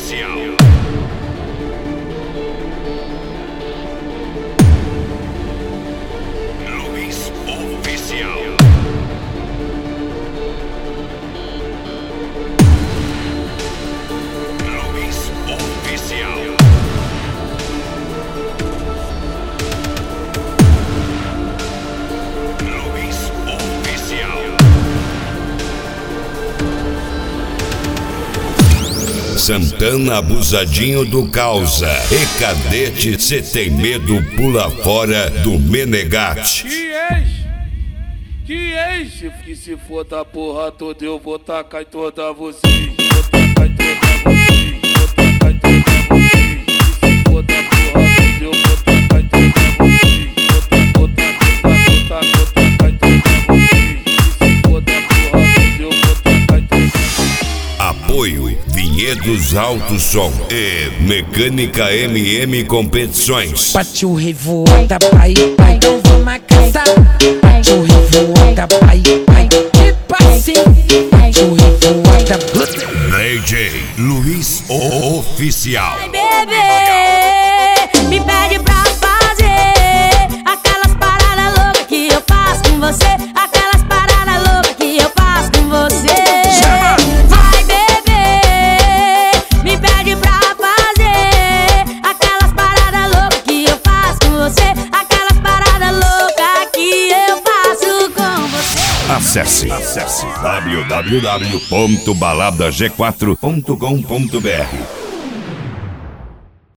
Santana abusadinho do causa. E cadete, cê tem medo, pula fora do Menegate. Que ex, que se for da porra toda eu vou tacar em toda vocês. Vou tacar em toda vocês, vou tacar em toda vocês. Que se for da porra toda eu vou tacar em toda vocês. Vou tacar em toda vocês. Que se for da porra toda eu vou tacar em toda vocês. Apoio Vinhedos Alto Som e Mecânica MM Competições. Bate o revoada, pai, pai, então vamos a casa. Bate o revoada, pai, pai, tipo assim. Bate o revoada. DJ Luiz Oficial. Ai, bebê, me pede pra fazer aquelas paradas loucas que eu faço com você. Aquelas paradas loucas que eu faço com você. Ai, bebê, me pede pra fazer aquelas paradas loucas que eu faço com você. Aquelas paradas loucas que eu faço com você. Acesse www.baladag4.com.br